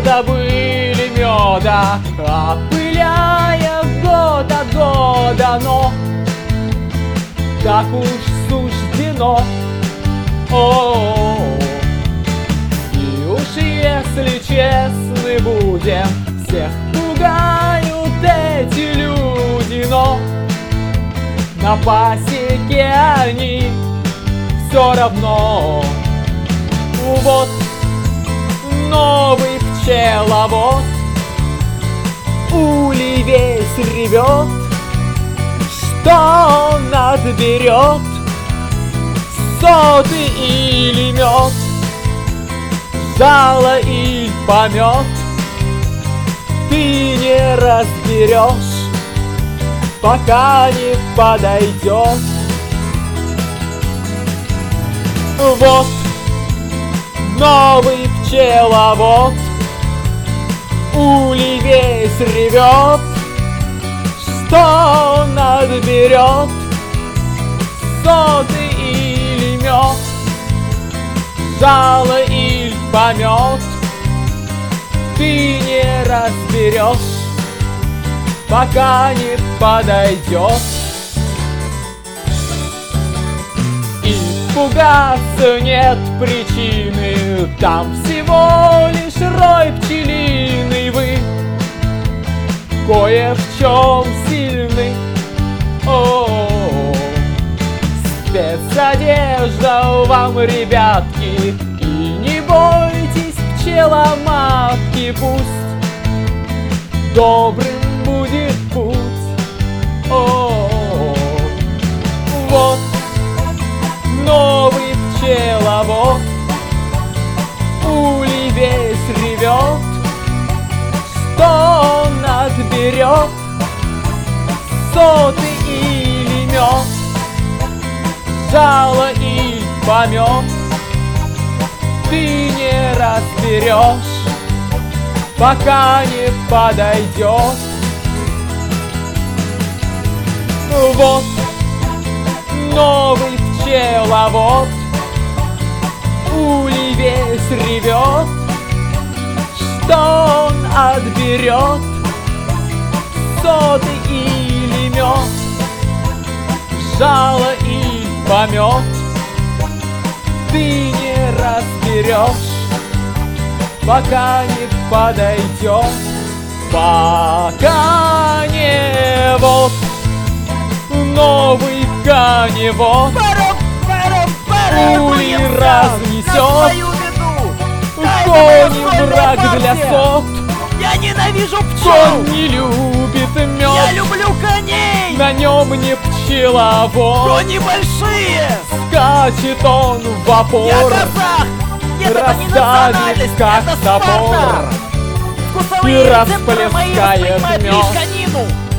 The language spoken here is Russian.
добыли меда, опыляя год от года, но так уж суждено. О-о-о. И уж если честны будем, всех пугают эти люди, но на пасеке они все равно. Вот новый пчеловод, улей весь ревет, что он отберет, соты или мед, жало или помет, ты не разберешь, пока не подойдет. Вот новый пчеловод, улей весь ревет, что он отберет, соты или мед, жало или помет, ты не разберешь, пока не подойдет. И пугаться нет причины, там всего лишь рой пчелиный. Вы кое в чем сильны. О-о-о. Спецодежда вам, ребятки, и не бойтесь пчеломатки, пусть добрым будет путь. О-о-о. Вот новый пчеловод, улей весь ревет, что он отберет, соты или мед, жало или помет, ты не разберешь, пока не подойдет. Вот новый пчеловод, улей весь ревет, что он отберет, соты или мед, жало или помет, ты не разберешь, пока не подойдет. Пока не вот новый коневод улей разнесет, конь враг для сот. Я ненавижу пчел! Конь не любит мед, Я люблю коней! на нем не пчеловод. Кони большие! Скачет он в Я опор, казах! Нет, это не расставит национальность, как это топор, Спарта! и Вкусовые рецепторы мои расплескает воспринимают мед. лишь конину!